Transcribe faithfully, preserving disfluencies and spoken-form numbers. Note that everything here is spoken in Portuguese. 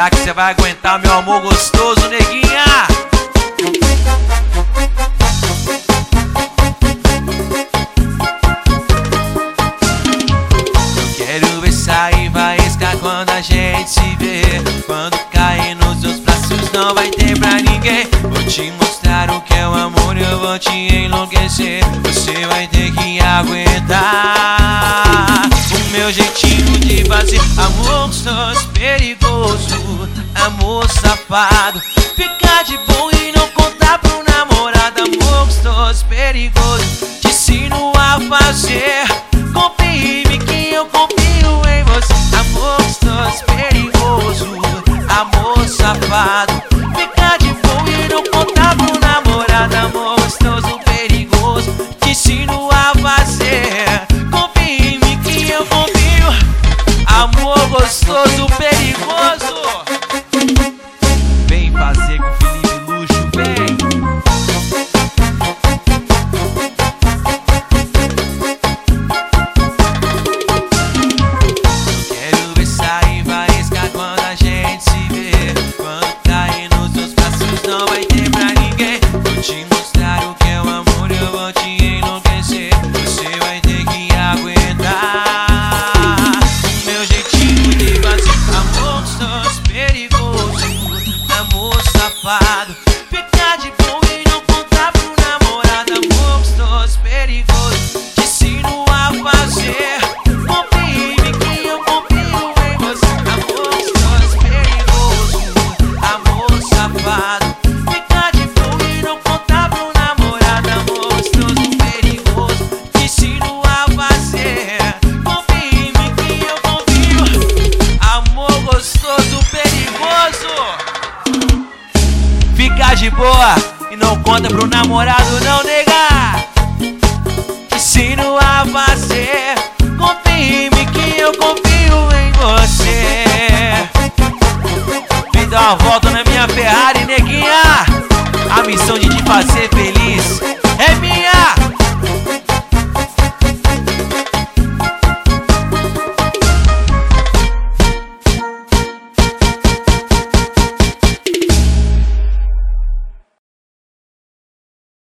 Será que você vai aguentar, meu amor gostoso, neguinha? Eu quero ver sair faísca quando a gente se vê. Quando cair nos seus braços não vai ter pra ninguém. Vou te mostrar o que é o amor, eu vou te enlouquecer. Você vai ter que aguentar o meu jeitinho de fazer amor gostoso, perigoso, amor safado. Ficar de boa e não contar pro namorado. Amor gostoso, perigoso, te ensino a fazer. Confie em mim que eu confio em você. Amor gostoso, perigoso, amor safado. Ficar de boa e não contar pro namorado. Amor gostoso, perigoso, te ensino a fazer. Confie em mim que eu confio. Amor gostoso, perigoso. Vem fazer com Felipe Luxo, vem. Eu quero ver sair faísca quando a gente se vê. Quando cair nos seus braços não vai ter pra ninguém. Vou te mostrar o que é o amor, eu vou te enlouquecer. Você vai ter que aguentar o meu jeitinho de fazer amor gostoso, perigoso, amor safado. Ficar de boa e não contar pro namorado. Amor gostoso, perigoso, te ensino a fazer. Confie em mim que eu confio em você. Amor gostoso, perigoso, amor safado. Ficar de boa e não contar pro namorado. Amor gostoso, perigoso, te ensino a fazer. Confie em mim que eu confio. Amor gostoso, perigoso. Fica de boa e não conta pro namorado, não, nega. Te ensino a fazer. Confie em mim que eu confio em você. Vem dar uma volta na minha Ferrari, neguinha. A missão de te fazer feliz é minha.